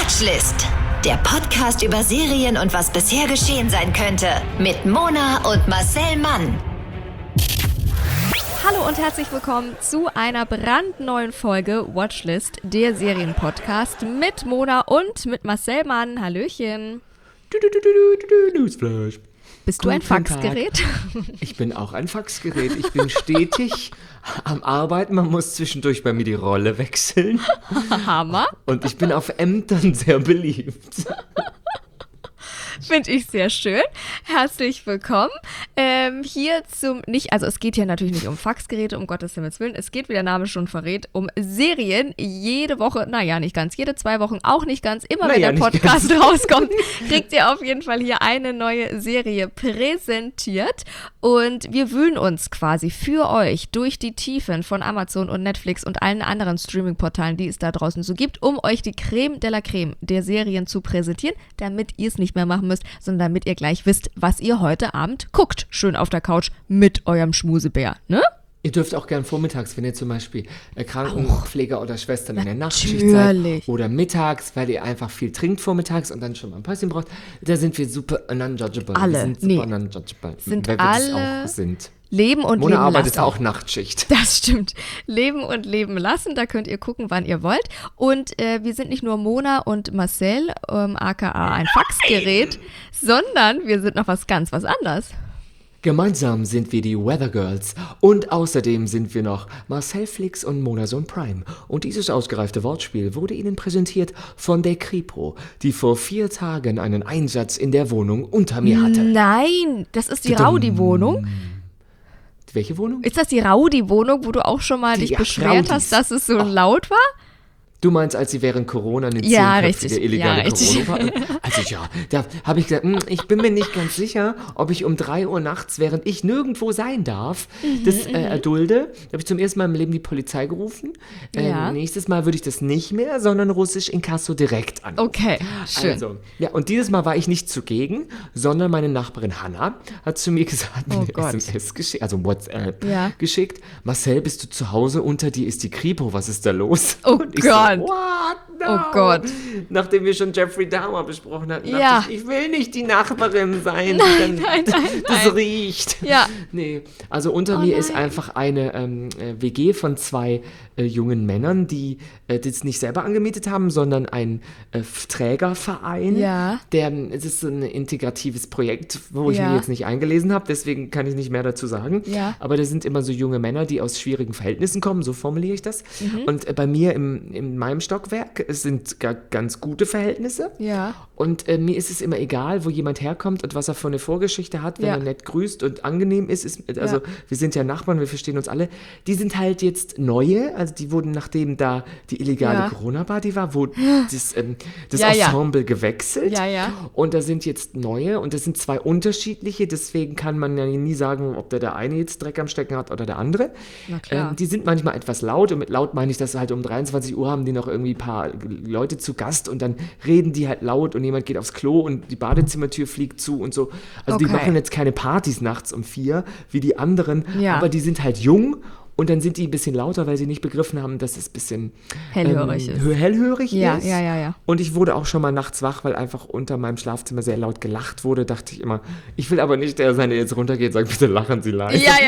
Watchlist. Der Podcast über Serien und was bisher geschehen sein könnte. Mit Mona und Marcel Mann. Hallo und herzlich willkommen zu einer brandneuen Folge Watchlist, der Serienpodcast mit Mona und mit Marcel Mann. Hallöchen. Newsflash. Bist du ein Faxgerät? Ich bin auch ein Faxgerät. Ich bin stetig am Arbeiten. Man muss zwischendurch bei mir die Rolle wechseln. Hammer. Und ich bin auf Ämtern sehr beliebt. Finde ich sehr schön. Herzlich willkommen. Hier es geht hier natürlich nicht um Faxgeräte, um Gottes Himmels Willen. Es geht, wie der Name schon verrät, um Serien. Jede Woche, nicht ganz, jede 2 Wochen, auch nicht ganz. Immer wenn der Podcast rauskommt, kriegt ihr auf jeden Fall hier eine neue Serie präsentiert. Und wir wühlen uns quasi für euch durch die Tiefen von Amazon und Netflix und allen anderen Streaming-Portalen, die es da draußen so gibt, um euch die Creme de la Creme der Serien zu präsentieren, damit ihr es nicht mehr machen müsst, sondern damit ihr gleich wisst, was ihr heute Abend guckt. Schön auf der Couch mit eurem Schmusebär, ne? Ihr dürft auch gern vormittags, wenn ihr zum Beispiel Krankenpfleger oder Schwestern in der Nachtschicht seid. Oder mittags, weil ihr einfach viel trinkt vormittags und dann schon mal ein Päuschen braucht. Da sind wir super non-judgeable. Alle. Wir sind super non-judgeable. Sind weil wir alle das auch sind. Leben und Mona leben arbeitet lassen. auch Nachtschicht. Das stimmt. Leben und leben lassen, da könnt ihr gucken, wann ihr wollt. Und wir sind nicht nur Mona und Marcel, aka ein Faxgerät, sondern wir sind noch was anderes. Gemeinsam sind wir die Weather Girls und außerdem sind wir noch Marcel Flix und Mona Sohn Prime. Und dieses ausgereifte Wortspiel wurde Ihnen präsentiert von der Kripo, die vor 4 Tagen einen Einsatz in der Wohnung unter mir hatte. Nein, das ist die Rowdy-Wohnung. Welche Wohnung? Ist das die Rowdy-Wohnung, wo du auch schon mal dich beschwert hast, dass es so laut war? Du meinst, als sie während Corona eine 10-köpfige illegale Corona war? Also ja, da habe ich gesagt, ich bin mir nicht ganz sicher, ob ich um 3 Uhr nachts, während ich nirgendwo sein darf, das erdulde. Da habe ich zum ersten Mal im Leben die Polizei gerufen. Nächstes Mal würde ich das nicht mehr, sondern russisch Inkasso direkt anrufen. Okay, schön. Also, ja, und dieses Mal war ich nicht zugegen, sondern meine Nachbarin Hanna hat zu mir gesagt, eine SMS geschickt, also WhatsApp geschickt. Marcel, bist du zu Hause? Unter dir ist die Kripo, was ist da los? Oh Gott. What? No. Oh Gott. Nachdem wir schon Jeffrey Dahmer besprochen hatten, dachte ich will nicht die Nachbarin sein. Nein. Das riecht. Ja. Nee, also unter mir ist einfach eine WG von 2 jungen Männern, die das nicht selber angemietet haben, sondern ein Trägerverein. Ja. Es ist so ein integratives Projekt, wo ich mich jetzt nicht eingelesen habe, deswegen kann ich nicht mehr dazu sagen. Ja. Aber das sind immer so junge Männer, die aus schwierigen Verhältnissen kommen, so formuliere ich das. Und bei mir in meinem Stockwerk sind ganz gute Verhältnisse. Ja. Und mir ist es immer egal, wo jemand herkommt und was er für eine Vorgeschichte hat, wenn er nett grüßt und angenehm ist. Wir sind ja Nachbarn, wir verstehen uns alle. Die sind halt jetzt neue, also die wurden, nachdem da die illegale Corona-Party war, wurde das Ensemble gewechselt. Ja, ja. Und da sind jetzt neue und das sind 2 unterschiedliche, deswegen kann man ja nie sagen, ob der eine jetzt Dreck am Stecken hat oder der andere. Na klar. Die sind manchmal etwas laut und mit laut meine ich, dass halt um 23 Uhr haben die noch irgendwie ein paar Leute zu Gast und dann reden die halt laut und jemand geht aufs Klo und die Badezimmertür fliegt zu und so. Also die machen jetzt keine Partys nachts um 4 wie die anderen, aber die sind halt jung. Und dann sind die ein bisschen lauter, weil sie nicht begriffen haben, dass es ein bisschen hellhörig ist. Ja. Und ich wurde auch schon mal nachts wach, weil einfach unter meinem Schlafzimmer sehr laut gelacht wurde. Dachte ich immer, ich will aber nicht der sein, der jetzt runtergeht, sagt, bitte lachen Sie leise. Ja.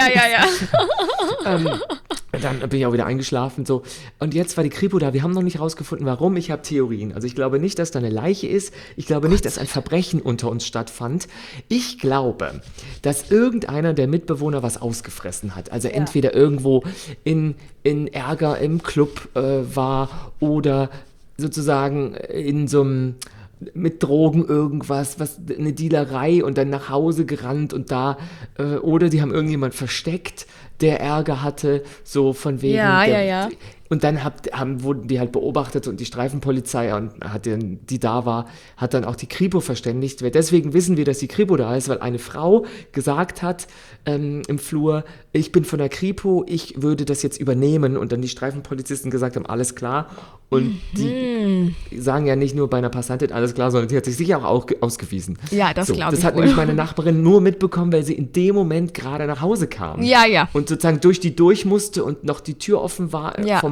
Dann bin ich auch wieder eingeschlafen. So. Und jetzt war die Kripo da. Wir haben noch nicht rausgefunden, warum. Ich habe Theorien. Also ich glaube nicht, dass da eine Leiche ist. Ich glaube nicht, dass ein Verbrechen unter uns stattfand. Ich glaube, dass irgendeiner der Mitbewohner was ausgefressen hat. Also entweder irgendwo in Ärger im Club war oder sozusagen in so einem mit Drogen irgendwas, eine Dealerei und dann nach Hause gerannt und da, oder die haben irgendjemand versteckt, der Ärger hatte, so von wegen. Und dann wurden die halt beobachtet und die Streifenpolizei, die da war, hat dann auch die Kripo verständigt. Deswegen wissen wir, dass die Kripo da ist, weil eine Frau gesagt hat im Flur, ich bin von der Kripo, ich würde das jetzt übernehmen. Und dann die Streifenpolizisten gesagt haben, alles klar. Und die sagen ja nicht nur bei einer Passantin alles klar, sondern die hat sich sicher auch ausgewiesen. Ja, das glaube ich. Das hat nämlich meine Nachbarin nur mitbekommen, weil sie in dem Moment gerade nach Hause kam. Ja. Und sozusagen durch die durch musste und noch die Tür offen war vom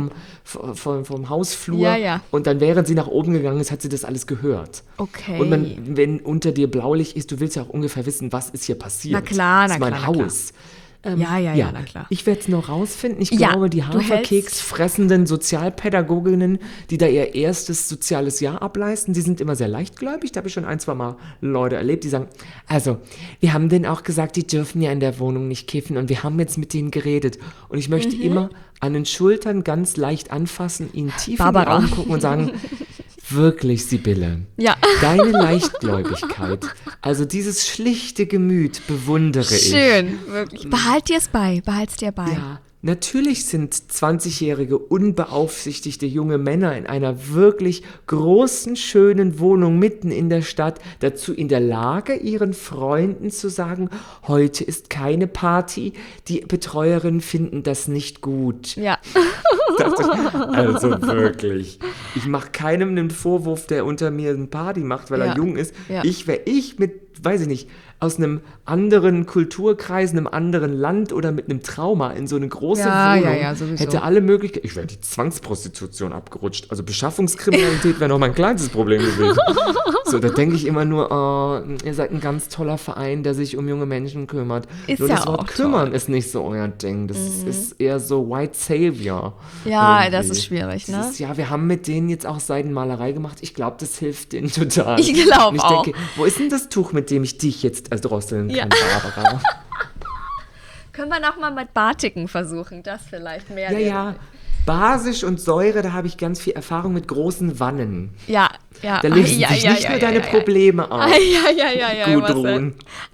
vom Hausflur. Ja, ja. Und dann, während sie nach oben gegangen ist, hat sie das alles gehört. Okay. Und wenn unter dir Blaulicht ist, du willst ja auch ungefähr wissen, was ist hier passiert. Na klar, das ist mein na Haus. Ja, na klar. Ich werde es noch rausfinden. Ich Ja, glaube, die du hältst- Haferkeks-fressenden Sozialpädagoginnen, die da ihr erstes soziales Jahr ableisten, die sind immer sehr leichtgläubig. Da habe ich schon 1, 2 Mal Leute erlebt, die sagen, also, wir haben denen auch gesagt, die dürfen ja in der Wohnung nicht kiffen und wir haben jetzt mit denen geredet. Und ich möchte immer an den Schultern ganz leicht anfassen, ihnen tief in die Barbara. Augen gucken und sagen, wirklich, Sibylle, Ja. deine Leichtgläubigkeit, also dieses schlichte Gemüt bewundere ich. Schön, wirklich. Behalt's dir bei. Ja, natürlich sind 20-jährige, unbeaufsichtigte junge Männer in einer wirklich großen, schönen Wohnung mitten in der Stadt dazu in der Lage, ihren Freunden zu sagen, heute ist keine Party, die Betreuerinnen finden das nicht gut. Ja. Also wirklich. Ich mache keinem einen Vorwurf, der unter mir eine Party macht, weil Ja. er jung ist. Ja. Wäre ich mit, weiß ich nicht, aus einem anderen Kulturkreis, einem anderen Land oder mit einem Trauma in so eine große Wohnung, ja, sowieso. hätte alle Möglichkeiten. Ich wäre die Zwangsprostitution abgerutscht. Also Beschaffungskriminalität wäre noch mein kleinstes Problem gewesen. So, da denke ich immer nur, oh, ihr seid ein ganz toller Verein, der sich um junge Menschen kümmert. Ist nur ja das Wort auch kümmern ist nicht so euer Ding. Das ist eher so White Savior. Ja, irgendwie. das ist schwierig, ne? Das ist, ja, wir haben mit denen jetzt auch Seidenmalerei gemacht. Ich glaube, das hilft denen total. Ich glaub Und ich auch. denke, wo ist denn das Tuch, mit dem ich dich jetzt erdrosseln Ja. kann, Barbara? Können wir nochmal mit Batiken versuchen, das vielleicht mehr. Ja. Basisch und Säure, da habe ich ganz viel Erfahrung mit großen Wannen. Ja. Da lösen sich nicht nur deine Probleme auf. Ja, Gudrun.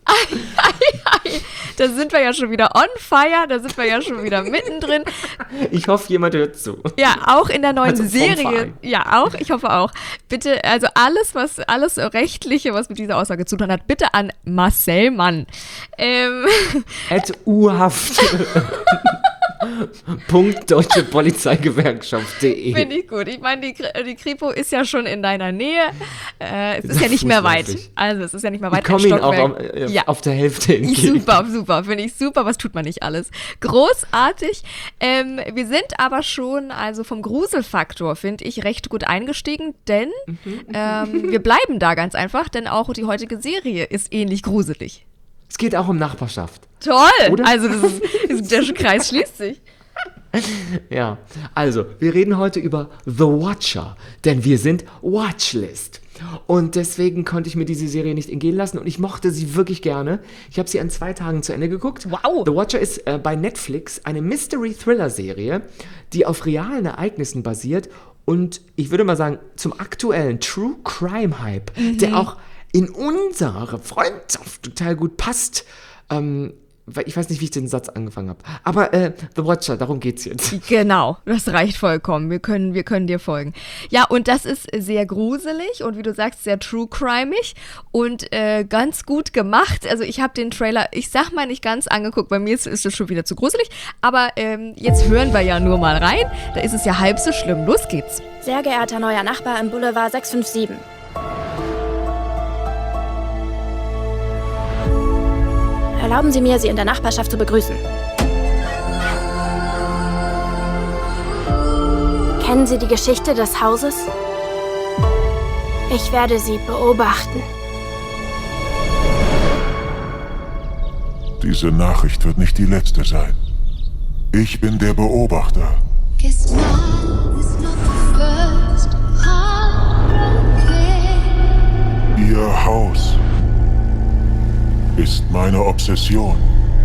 Da sind wir ja schon wieder on fire, da sind wir ja schon wieder mittendrin. Ich hoffe, jemand hört zu. Ja, auch in der neuen Also vom Serie. Verein. Ja, auch, ich hoffe auch. Bitte, also alles Rechtliche, was mit dieser Aussage zu tun hat, bitte an Marcel Mann. @uhaft. .deutschepolizeigewerkschaft.de. Finde ich gut. Ich meine, die Kripo ist ja schon in deiner Nähe. Es ist ja nicht mehr weit. Fußläufig. Also, es ist ja nicht mehr weit. Ich komme Ein Ihnen auch Stockwerk. auf der Hälfte entgegen. Super, finde ich super. Was tut man nicht alles? Großartig. Wir sind aber schon, also vom Gruselfaktor, finde ich, recht gut eingestiegen, denn wir bleiben da ganz einfach, denn auch die heutige Serie ist ähnlich gruselig. Es geht auch um Nachbarschaft. Toll! Oder? Also der Kreis schließt sich. Ja, also, wir reden heute über The Watcher, denn wir sind Watchlist. Und deswegen konnte ich mir diese Serie nicht entgehen lassen und ich mochte sie wirklich gerne. Ich habe sie an 2 Tagen zu Ende geguckt. Wow. The Watcher ist bei Netflix eine Mystery-Thriller-Serie, die auf realen Ereignissen basiert und ich würde mal sagen, zum aktuellen True-Crime-Hype, der auch in unsere Freundschaft total gut passt. Weil ich weiß nicht, wie ich den Satz angefangen habe. Aber The Watcher, darum geht's jetzt. Genau, das reicht vollkommen. Wir können dir folgen. Ja, und das ist sehr gruselig und wie du sagst, sehr true-crimig und ganz gut gemacht. Also ich habe den Trailer, ich sag mal nicht ganz angeguckt, bei mir ist es schon wieder zu gruselig, aber jetzt hören wir ja nur mal rein. Da ist es ja halb so schlimm. Los geht's. Sehr geehrter neuer Nachbar im Boulevard 657. Erlauben Sie mir, Sie in der Nachbarschaft zu begrüßen. Kennen Sie die Geschichte des Hauses? Ich werde Sie beobachten. Diese Nachricht wird nicht die letzte sein. Ich bin der Beobachter. Guess mine is not the first heartbroken. Ihr Haus ist meine Obsession.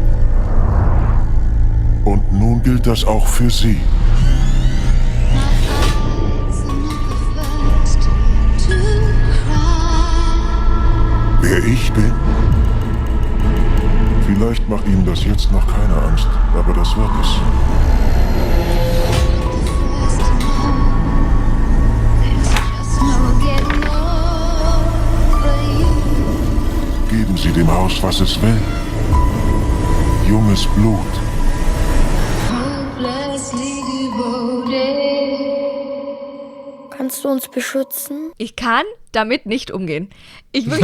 Und nun gilt das auch für Sie. My eyes are not the first to cry. Wer ich bin? Vielleicht macht Ihnen das jetzt noch keine Angst, aber das wird es. First to know there's just no getting over you. Geben Sie dem Haus, was es will. Junges Blut. Hopelessly devoted. Kannst du uns beschützen? Ich kann damit nicht umgehen. Ich kann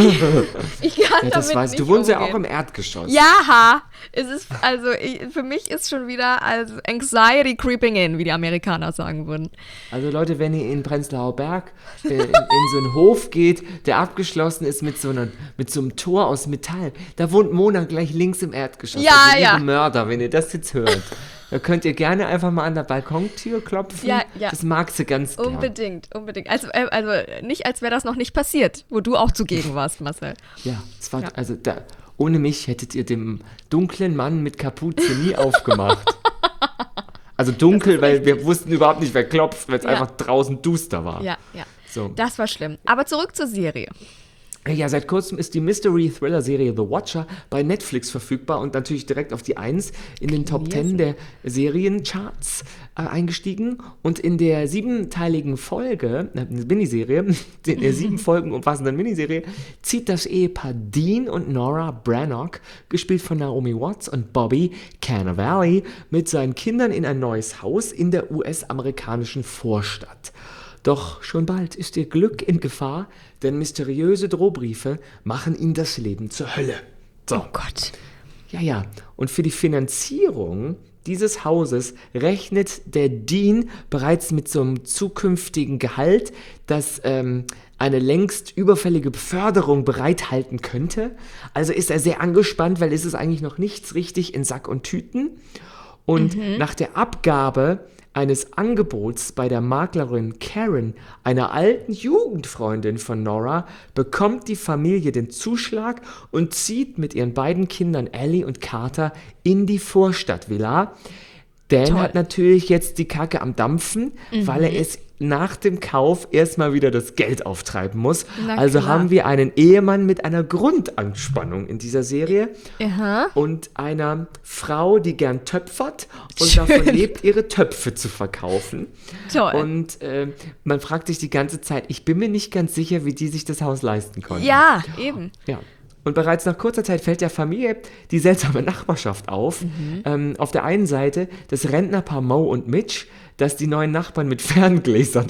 Ja, das damit weißt nicht du. Du wohnst ja umgehen. auch im Erdgeschoss. Ja, es ist, also für mich ist schon wieder Anxiety creeping in, wie die Amerikaner sagen würden. Also Leute, wenn ihr in Prenzlauer Berg in so einen Hof geht, der abgeschlossen ist mit so einem Tor aus Metall, da wohnt Mona gleich links im Erdgeschoss. Ja, also ja. ihre Mörder, wenn ihr das jetzt hört. Da könnt ihr gerne einfach mal an der Balkontür klopfen. Ja, ja. Das mag sie ganz gern. Unbedingt. Also nicht, als wäre das noch nicht passiert, wo du auch zugegen warst, Marcel. Ja, es war, Ja. also ohne mich hättet ihr dem dunklen Mann mit Kapuze nie aufgemacht. Also dunkel, weil wir wussten überhaupt nicht, wer klopft, weil es Ja. einfach draußen duster war. Ja. So. Das war schlimm. Aber zurück zur Serie. Ja, seit kurzem ist die Mystery-Thriller-Serie The Watcher bei Netflix verfügbar und natürlich direkt auf die 1 in den Top 10 der Seriencharts eingestiegen. Und in der 7-teiligen Folge, eine Miniserie, in der 7 Folgen umfassenden Miniserie, zieht das Ehepaar Dean und Nora Brannock, gespielt von Naomi Watts und Bobby Cannavale, mit seinen Kindern in ein neues Haus in der US-amerikanischen Vorstadt. Doch schon bald ist ihr Glück in Gefahr, denn mysteriöse Drohbriefe machen ihnen das Leben zur Hölle. So. Oh Gott. Ja. Und für die Finanzierung dieses Hauses rechnet der Dean bereits mit so einem zukünftigen Gehalt, das eine längst überfällige Beförderung bereithalten könnte. Also ist er sehr angespannt, weil es ist eigentlich noch nichts richtig in Sack und Tüten. Und nach der Abgabe eines Angebots bei der Maklerin Karen, einer alten Jugendfreundin von Nora, bekommt die Familie den Zuschlag und zieht mit ihren beiden Kindern Ellie und Carter in die Vorstadtvilla. Dan hat natürlich jetzt die Kacke am Dampfen, weil er es nach dem Kauf erstmal wieder das Geld auftreiben muss. Na Also klar. haben wir einen Ehemann mit einer Grundanspannung in dieser Serie Aha. und einer Frau, die gern töpfert und davon lebt, ihre Töpfe zu verkaufen. Toll. Und man fragt sich die ganze Zeit, ich bin mir nicht ganz sicher, wie die sich das Haus leisten konnten. Ja, eben. Ja. Und bereits nach kurzer Zeit fällt der Familie die seltsame Nachbarschaft auf. Auf der einen Seite das Rentnerpaar Mo und Mitch, das die neuen Nachbarn mit Ferngläsern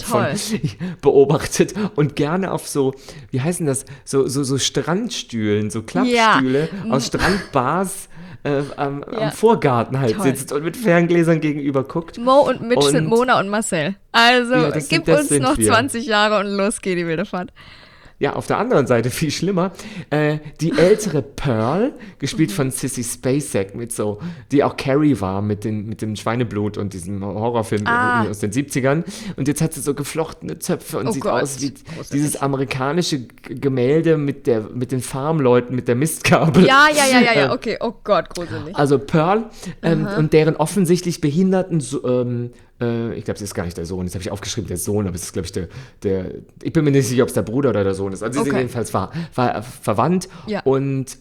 beobachtet und gerne auf so, wie heißen das, so Strandstühlen, so Klappstühle aus Strandbars am Vorgarten halt Toll. sitzt und mit Ferngläsern gegenüber guckt. Mo und Mitch Und- sind Mona und Marcel. Also Ja, das gib sind- das uns sind noch wir. 20 Jahre und los geht die wilde Fahrt. Ja, auf der anderen Seite viel schlimmer, die ältere Pearl, gespielt von Sissy Spacek, die auch Carrie war mit dem Schweineblut und diesem Horrorfilm aus den 70ern. Und jetzt hat sie so geflochtene Zöpfe und Oh sieht Gott. aus wie dieses amerikanische Gemälde mit den Farmleuten, mit der Mistgabel. Ja, okay. Oh Gott, gruselig. Also Pearl und deren offensichtlich behinderten ich glaube, es ist gar nicht der Sohn, das habe ich aufgeschrieben, der Sohn, aber es ist, glaube ich, der ich bin mir nicht sicher, ob es der Bruder oder der Sohn ist. Also sie sind jedenfalls verwandt Ja. und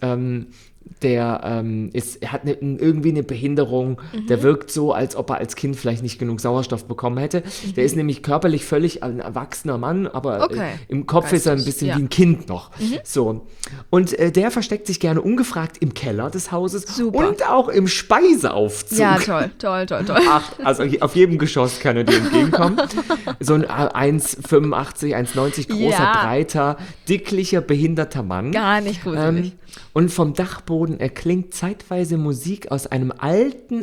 er hat irgendwie eine Behinderung, der wirkt so, als ob er als Kind vielleicht nicht genug Sauerstoff bekommen hätte. Der ist nämlich körperlich völlig ein erwachsener Mann, aber im Kopf ist er ein bisschen wie ein Kind noch. So. Und der versteckt sich gerne ungefragt im Keller des Hauses Super. und auch im Speiseaufzug. Ja, toll. Ach, also auf jedem Geschoss kann er dir entgegenkommen. So ein 1,85, 1,90 großer, Ja. breiter, dicklicher, behinderter Mann. Gar nicht gruselig. Und vom Dachboden erklingt zeitweise Musik aus einem alten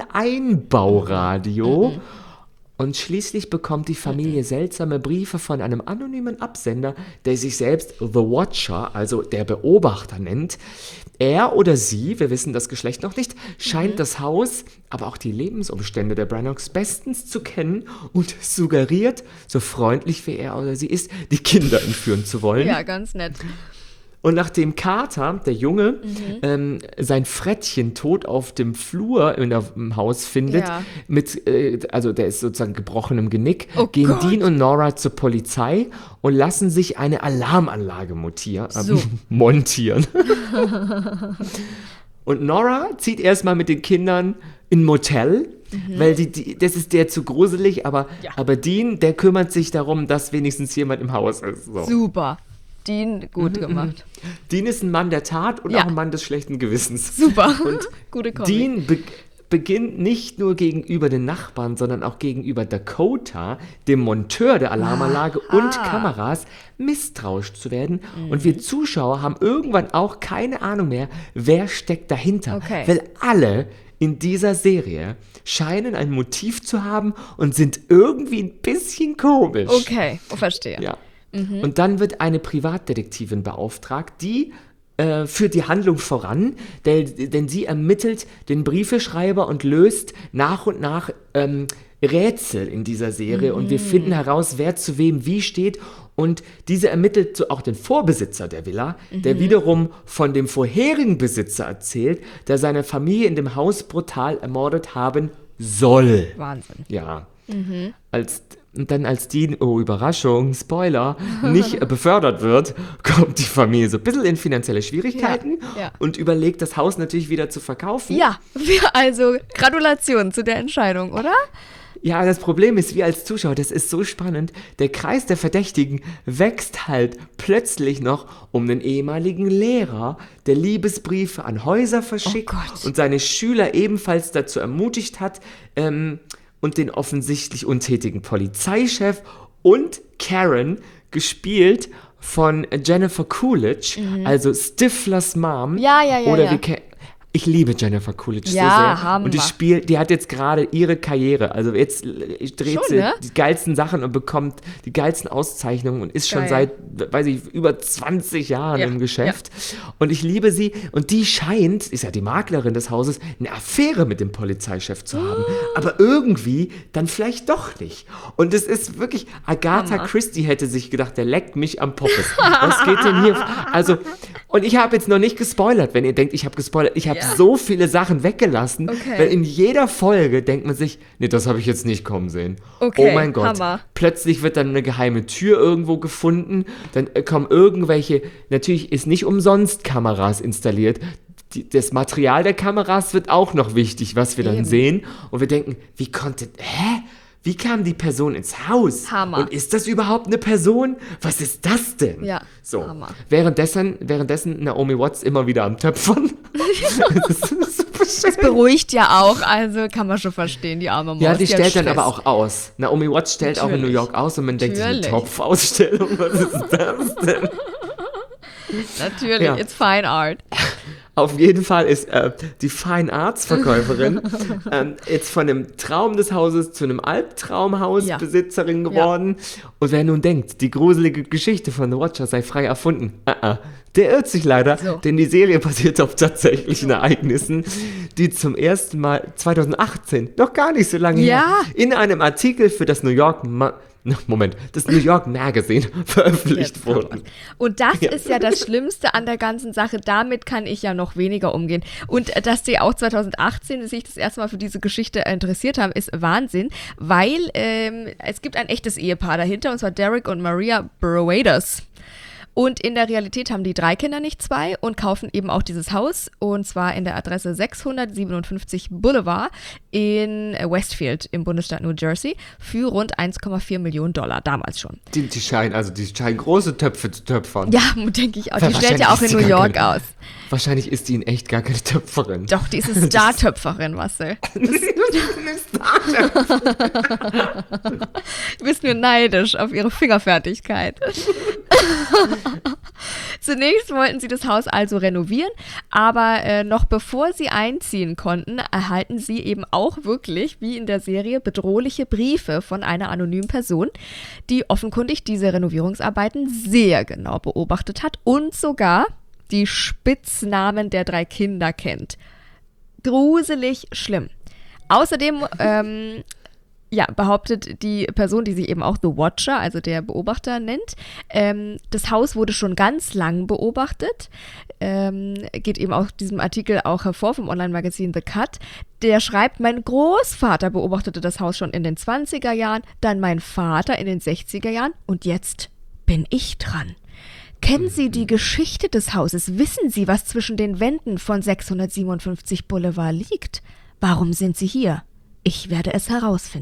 Einbauradio. Und schließlich bekommt die Familie seltsame Briefe von einem anonymen Absender, der sich selbst The Watcher, also der Beobachter, nennt. Er oder sie, wir wissen das Geschlecht noch nicht, scheint das Haus, aber auch die Lebensumstände der Brannocks bestens zu kennen und suggeriert, so freundlich wie er oder sie ist, die Kinder entführen zu wollen. Ja, ganz nett. Und nachdem Carter, der Junge, sein Frettchen tot auf dem Flur im Haus findet, Ja. also der ist sozusagen gebrochenem Genick, Oh gehen Gott. Dean und Nora zur Polizei und lassen sich eine Alarmanlage montieren. Und Nora zieht erstmal mit den Kindern in ein Motel, weil das ist der zu gruselig, aber Dean, der kümmert sich darum, dass wenigstens jemand im Haus ist. So. Super. Dean, gut gemacht. Dean ist ein Mann der Tat und Ja. auch ein Mann des schlechten Gewissens. Super. Und Gute Kombi. Dean beginnt nicht nur gegenüber den Nachbarn, sondern auch gegenüber Dakota, dem Monteur der Alarmanlage und Kameras, misstrauisch zu werden. Und wir Zuschauer haben irgendwann auch keine Ahnung mehr, wer steckt dahinter. Okay. Weil alle in dieser Serie scheinen ein Motiv zu haben und sind irgendwie ein bisschen komisch. Okay, verstehe. Ja. Und dann wird eine Privatdetektivin beauftragt, die führt die Handlung voran, denn sie ermittelt den Briefeschreiber und löst nach und nach Rätsel in dieser Serie und wir finden heraus, wer zu wem wie steht und diese ermittelt so auch den Vorbesitzer der Villa, der wiederum von dem vorherigen Besitzer erzählt, der seine Familie in dem Haus brutal ermordet haben soll. Wahnsinn. Ja. Als die, oh Überraschung, Spoiler, nicht befördert wird, kommt die Familie so ein bisschen in finanzielle Schwierigkeiten Ja. und überlegt, das Haus natürlich wieder zu verkaufen. Ja, also Gratulation zu der Entscheidung, oder? Ja, das Problem ist, wir als Zuschauer, das ist so spannend, der Kreis der Verdächtigen wächst halt plötzlich noch um den ehemaligen Lehrer, der Liebesbriefe an Häuser verschickt und seine Schüler ebenfalls dazu ermutigt hat, und den offensichtlich untätigen Polizeichef und Karen, gespielt von Jennifer Coolidge, also Stiflers Mom. Ja. Oder ich liebe Jennifer Coolidge so sehr. Hammer. Und die hat jetzt gerade ihre Karriere. Also jetzt dreht Schon, sie ne? die geilsten Sachen und bekommt die geilsten Auszeichnungen und ist schon seit, weiß ich, über 20 Jahren im Geschäft. Und ich liebe sie. Und die scheint, ist ja die Maklerin des Hauses, eine Affäre mit dem Polizeichef zu haben. Aber irgendwie dann vielleicht doch nicht. Und es ist wirklich, Agatha Christie hätte sich gedacht, der leckt mich am Poppes. Was geht denn hier? Also, und ich habe jetzt noch nicht gespoilert, wenn ihr denkt, ich habe gespoilert. Ich habe so viele Sachen weggelassen, weil in jeder Folge denkt man sich, nee, das habe ich jetzt nicht kommen sehen. Okay, Oh mein Gott. Hammer. Plötzlich wird dann eine geheime Tür irgendwo gefunden, dann kommen irgendwelche, natürlich ist nicht umsonst Kameras installiert, das Material der Kameras wird auch noch wichtig, was wir dann sehen und wir denken, wie kam die Person ins Haus? Hammer. Und ist das überhaupt eine Person? Was ist das denn? Ja, so. Hammer. Währenddessen Naomi Watts immer wieder am Töpfern. Das ist super schön. Das beruhigt ja auch, also kann man schon verstehen, die arme Maus. Ja, die hat stellt dann Stress. aber auch aus. Naomi Watts stellt auch in New York aus und man denkt sich, eine Natürlich. Topfausstellung, was ist das denn? Natürlich, Ja. it's fine art. Auf jeden Fall ist die Fine Arts Verkäuferin jetzt von einem Traum des Hauses zu einem Albtraumhausbesitzerin geworden. Und wer nun denkt, die gruselige Geschichte von The Watcher sei frei erfunden, der irrt sich leider, denn die Serie basiert auf tatsächlichen Ereignissen, die zum ersten Mal 2018, noch gar nicht so lange her, in einem Artikel für das New York Magazine veröffentlicht wurden. Und das ist ja das Schlimmste an der ganzen Sache. Damit kann ich ja noch weniger umgehen. Und dass die auch 2018 sich das erste Mal für diese Geschichte interessiert haben, ist Wahnsinn, weil es gibt ein echtes Ehepaar dahinter, und zwar Derek und Maria Barradas. Und in der Realität haben die 3 Kinder, nicht 2, und kaufen eben auch dieses Haus, und zwar in der Adresse 657 Boulevard in Westfield im Bundesstaat New Jersey für rund 1,4 Millionen $, damals schon. Die scheinen große Töpfe zu töpfern. Ja, denke ich auch. Die stellt ja auch in New York aus. Wahrscheinlich ist die in echt gar keine Töpferin. Doch, die ist eine Star-Töpferin, Marcel. Du bist nur neidisch auf ihre Fingerfertigkeit. Zunächst wollten sie das Haus also renovieren, aber noch bevor sie einziehen konnten, erhalten sie eben auch wirklich, wie in der Serie, bedrohliche Briefe von einer anonymen Person, die offenkundig diese Renovierungsarbeiten sehr genau beobachtet hat und sogar die Spitznamen der 3 Kinder kennt. Gruselig schlimm. Außerdem behauptet die Person, die sich eben auch The Watcher, also der Beobachter, nennt, das Haus wurde schon ganz lang beobachtet. Geht eben auch diesem Artikel auch hervor vom Online-Magazin The Cut. Der schreibt, mein Großvater beobachtete das Haus schon in den 20er Jahren, dann mein Vater in den 60er Jahren und jetzt bin ich dran. Kennen Sie die Geschichte des Hauses? Wissen Sie, was zwischen den Wänden von 657 Boulevard liegt? Warum sind Sie hier? Ich werde es herausfinden.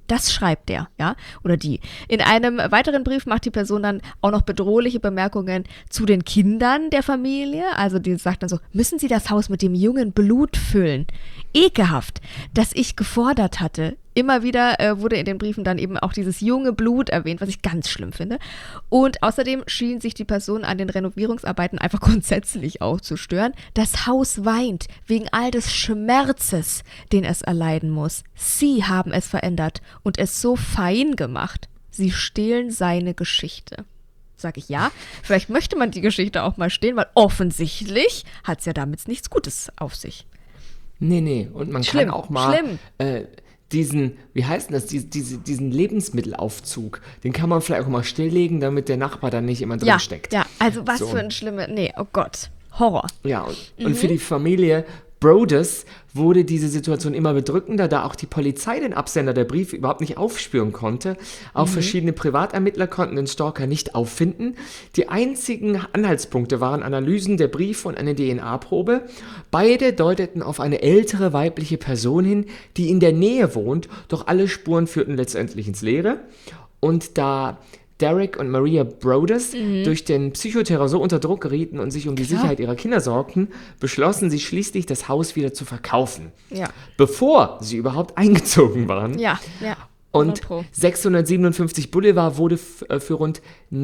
Das schreibt der, ja, oder die. In einem weiteren Brief macht die Person dann auch noch bedrohliche Bemerkungen zu den Kindern der Familie. Also die sagt dann so, müssen Sie das Haus mit dem jungen Blut füllen? Ekelhaft, dass ich gefordert hatte. Immer wieder wurde in den Briefen dann eben auch dieses junge Blut erwähnt, was ich ganz schlimm finde. Und außerdem schien sich die Person an den Renovierungsarbeiten einfach grundsätzlich auch zu stören. Das Haus weint wegen all des Schmerzes, den es erleiden muss. Sie haben es verändert und es so fein gemacht. Sie stehlen seine Geschichte. Sag ich ja, vielleicht möchte man die Geschichte auch mal stehlen, weil offensichtlich hat es ja damit nichts Gutes auf sich. Nee. Und man Schlimm, kann auch mal schlimm. diesen, wie heißt denn das, diesen Lebensmittelaufzug, den kann man vielleicht auch mal stilllegen, damit der Nachbar dann nicht immer drin steckt. Ja, also was So. für ein oh Gott, Horror. Ja, und für die Familie Brodus wurde diese Situation immer bedrückender, da auch die Polizei den Absender der Briefe überhaupt nicht aufspüren konnte. Auch verschiedene Privatermittler konnten den Stalker nicht auffinden. Die einzigen Anhaltspunkte waren Analysen der Briefe und eine DNA-Probe. Beide deuteten auf eine ältere weibliche Person hin, die in der Nähe wohnt, doch alle Spuren führten letztendlich ins Leere. Und da Derek und Maria Brodus durch den Psychoterror so unter Druck gerieten und sich um die Sicherheit ihrer Kinder sorgten, beschlossen sie schließlich, das Haus wieder zu verkaufen. Ja. Bevor sie überhaupt eingezogen waren. Ja. Und 100%. 657 Boulevard wurde für rund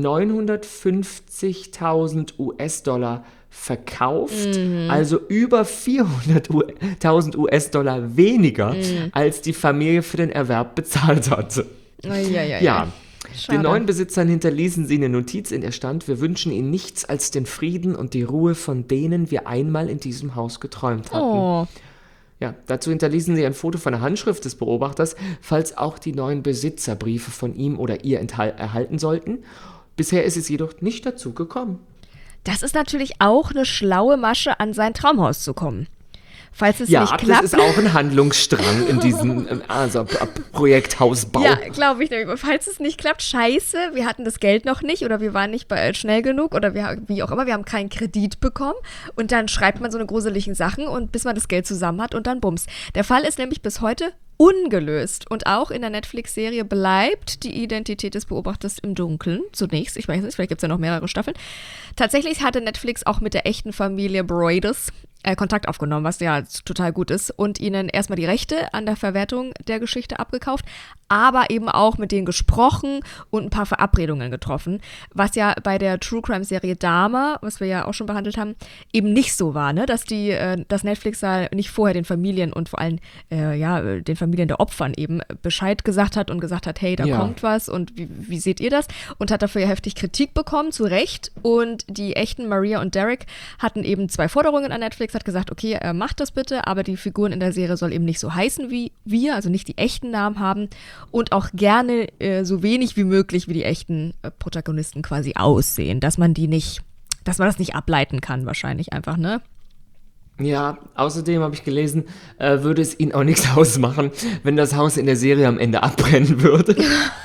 950.000 US-Dollar verkauft, also über 400.000 US-Dollar weniger, als die Familie für den Erwerb bezahlt hatte. Ja. Schade. Den neuen Besitzern hinterließen sie eine Notiz, in der stand: Wir wünschen ihnen nichts als den Frieden und die Ruhe, von denen wir einmal in diesem Haus geträumt hatten. Oh. Ja, dazu hinterließen sie ein Foto von der Handschrift des Beobachters, falls auch die neuen Besitzer Briefe von ihm oder ihr erhalten sollten. Bisher ist es jedoch nicht dazu gekommen. Das ist natürlich auch eine schlaue Masche, an sein Traumhaus zu kommen. Falls es nicht klappt. Das ist auch ein Handlungsstrang in diesem Projekt Hausbau. Ja, glaube ich nämlich. Falls es nicht klappt, scheiße, wir hatten das Geld noch nicht oder wir waren nicht schnell genug oder wie auch immer, wir haben keinen Kredit bekommen und dann schreibt man so eine gruseligen Sachen und bis man das Geld zusammen hat und dann bums. Der Fall ist nämlich bis heute ungelöst und auch in der Netflix-Serie bleibt die Identität des Beobachters im Dunkeln, zunächst, ich weiß nicht, vielleicht gibt es ja noch mehrere Staffeln. Tatsächlich hatte Netflix auch mit der echten Familie Brodus Kontakt aufgenommen, was ja total gut ist und ihnen erstmal die Rechte an der Verwertung der Geschichte abgekauft, aber eben auch mit denen gesprochen und ein paar Verabredungen getroffen, was ja bei der True-Crime-Serie Dahmer, was wir ja auch schon behandelt haben, eben nicht so war, ne? Dass Netflix da nicht vorher den Familien und vor allem den Familien der Opfern eben Bescheid gesagt hat und gesagt hat, hey, da kommt was und wie seht ihr das? Und hat dafür ja heftig Kritik bekommen, zu Recht. Und die echten Maria und Derek hatten eben 2 Forderungen an Netflix, hat gesagt, okay, macht das bitte, aber die Figuren in der Serie soll eben nicht so heißen wie wir, also nicht die echten Namen haben und auch gerne so wenig wie möglich wie die echten Protagonisten quasi aussehen, dass man das nicht ableiten kann wahrscheinlich einfach, ne? Ja, außerdem habe ich gelesen, würde es ihnen auch nichts ausmachen, wenn das Haus in der Serie am Ende abbrennen würde.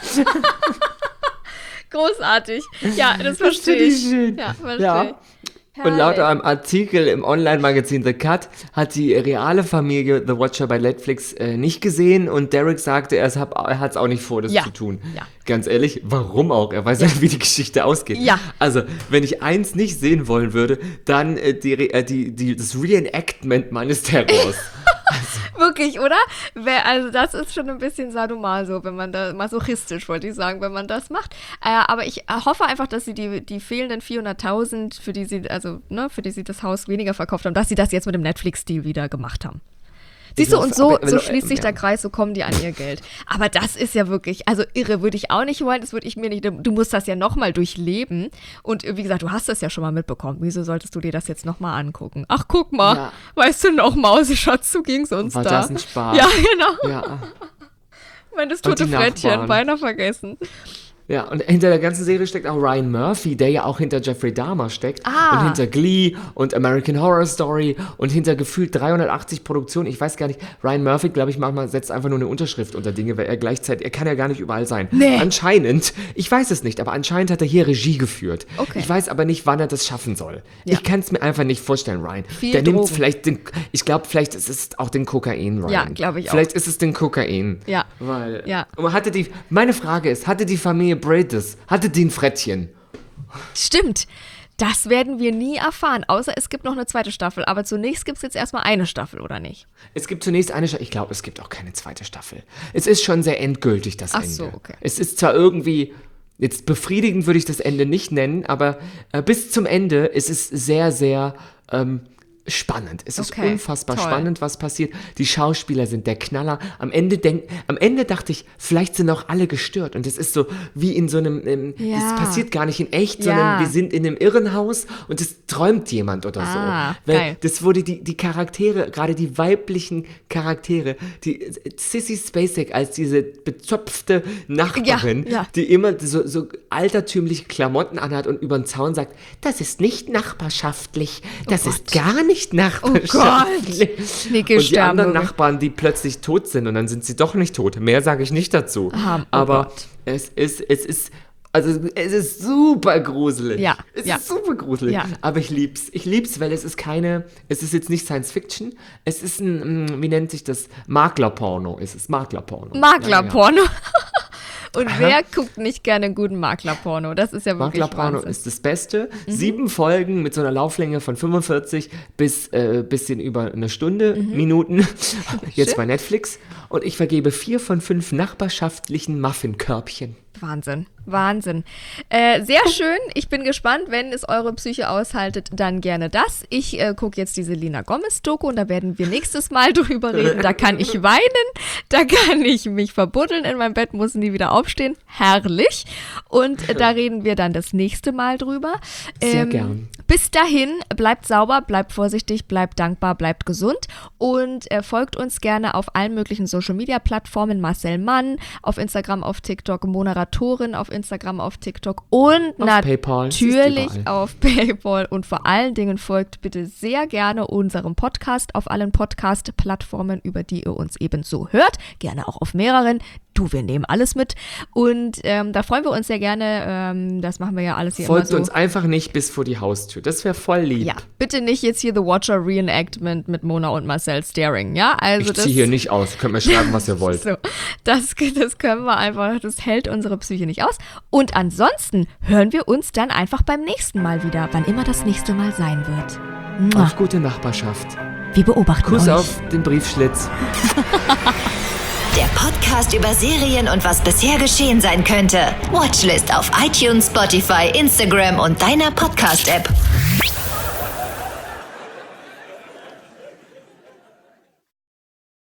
Großartig. Ja, das verstehe ich. Schön. Ja, verstehe Ja. Und laut einem Artikel im Online-Magazin The Cut hat die reale Familie The Watcher bei Netflix nicht gesehen und Derek sagte, er hat es auch nicht vor, das zu tun. Ja. Ganz ehrlich, warum auch? Er weiß ja, wie die Geschichte ausgeht. Ja. Also, wenn ich eins nicht sehen wollen würde, dann das Reenactment meines Terrors. Wirklich, oder? Also das ist schon ein bisschen sadomaso, wenn man da, masochistisch wollte ich sagen, wenn man das macht. Aber ich hoffe einfach, dass sie die fehlenden 400.000, für die sie das Haus weniger verkauft haben, dass sie das jetzt mit dem Netflix-Deal wieder gemacht haben. Siehst du, und so schließt sich der Kreis, so kommen die an ihr Geld. Aber das ist ja wirklich, also irre, würde ich auch nicht wollen, das würde ich mir nicht, du musst das ja nochmal durchleben. Und wie gesagt, du hast das ja schon mal mitbekommen. Wieso solltest du dir das jetzt nochmal angucken? Ach, guck mal, weißt du noch, Mauseschatz, so ging's uns war da. War das ein Spaß? Ja, genau. Ja. Ich meine, das tote Frettchen, beinahe vergessen. Ja, und hinter der ganzen Serie steckt auch Ryan Murphy, der ja auch hinter Jeffrey Dahmer steckt. Und hinter Glee und American Horror Story und hinter gefühlt 380 Produktionen. Ich weiß gar nicht, Ryan Murphy, glaube ich, manchmal setzt einfach nur eine Unterschrift unter Dinge, weil er kann ja gar nicht überall sein. Nee. Anscheinend, ich weiß es nicht, aber anscheinend hat er hier Regie geführt. Okay. Ich weiß aber nicht, wann er das schaffen soll. Ja. Ich kann es mir einfach nicht vorstellen, Ryan. Viel der nimmt Drogen. vielleicht ich glaube, vielleicht ist es auch den Kokain, Ryan. Ja, glaube ich auch. Vielleicht ist es den Kokain. Ja. Weil, Ja. Und meine Frage ist, hatte die Familie Bratis, hatte die ein Frettchen? Stimmt. Das werden wir nie erfahren, außer es gibt noch eine zweite Staffel. Aber zunächst gibt es jetzt erstmal eine Staffel, oder nicht? Es gibt zunächst eine Staffel. Ich glaube, es gibt auch keine zweite Staffel. Es ist schon sehr endgültig, das Ende. Ach so, okay. Es ist zwar irgendwie, jetzt befriedigend würde ich das Ende nicht nennen, aber bis zum Ende ist es sehr, sehr spannend. Es ist Okay, unfassbar toll. spannend, was passiert. Die Schauspieler sind der Knaller. Am Ende dachte ich, vielleicht sind auch alle gestört. Und es ist so wie in so einem, Ja. das passiert gar nicht in echt, Ja. sondern wir sind in einem Irrenhaus und es träumt jemand oder so. Ah, Weil geil. das wurde die Charaktere, gerade die weiblichen Charaktere, die Sissy Spacek als diese bezopfte Nachbarin, Ja, ja. die immer so altertümliche Klamotten anhat und über den Zaun sagt, das ist nicht nachbarschaftlich, das ist gar nicht nachbarschaftlich. Niki Und die sterben anderen wirklich. Nachbarn, die plötzlich tot sind und dann sind sie doch nicht tot. Mehr sage ich nicht dazu. Oh Aber Gott. es ist super gruselig. Ja, Es ja. ist super gruselig. Ja. Aber ich lieb's. Ich lieb's, weil es ist jetzt nicht Science Fiction. Es ist wie nennt sich das? Maklerporno. Es ist Maklerporno. Maklerporno. Und wer guckt nicht gerne einen guten Maklerporno? Das ist ja wirklich Maklerporno Wahnsinn. ist das Beste. 7 Folgen mit so einer Lauflänge von 45 bis bisschen über eine Stunde, Minuten. Jetzt bei Netflix. Und ich vergebe 4 von 5 nachbarschaftlichen Muffinkörbchen. Wahnsinn, Wahnsinn. Sehr schön. Ich bin gespannt. Wenn es eure Psyche aushaltet, dann gerne das. Ich gucke jetzt die Selena Gomez-Doku und da werden wir nächstes Mal drüber reden. Da kann ich weinen, da kann ich mich verbuddeln in meinem Bett, muss nie wieder aufstehen. Herrlich. Und da reden wir dann das nächste Mal drüber. Sehr gern. Bis dahin, bleibt sauber, bleibt vorsichtig, bleibt dankbar, bleibt gesund und folgt uns gerne auf allen möglichen Social-Media-Plattformen. Marcel Mann, auf Instagram, auf TikTok, Moderatorin auf Instagram, auf TikTok und Auf PayPal, es ist natürlich überall. auf PayPal und vor allen Dingen folgt bitte sehr gerne unserem Podcast auf allen Podcast-Plattformen, über die ihr uns ebenso hört. Gerne auch auf mehreren. Wir nehmen alles mit und da freuen wir uns sehr gerne. Das machen wir ja alles hier Folgt immer so. uns einfach nicht bis vor die Haustür. Das wäre voll lieb. Ja, bitte nicht jetzt hier The Watcher Reenactment mit Mona und Marcel Staring, ja? Also Ich ziehe hier nicht aus. Könnt mir schreiben, was ihr wollt. So, das können wir einfach, das hält unsere Psyche nicht aus. Und ansonsten hören wir uns dann einfach beim nächsten Mal wieder, wann immer das nächste Mal sein wird. Mua. Auf gute Nachbarschaft. Wir beobachten Kuss euch. auf den Briefschlitz. Der Podcast über Serien und was bisher geschehen sein könnte. Watchlist auf iTunes, Spotify, Instagram und deiner Podcast-App.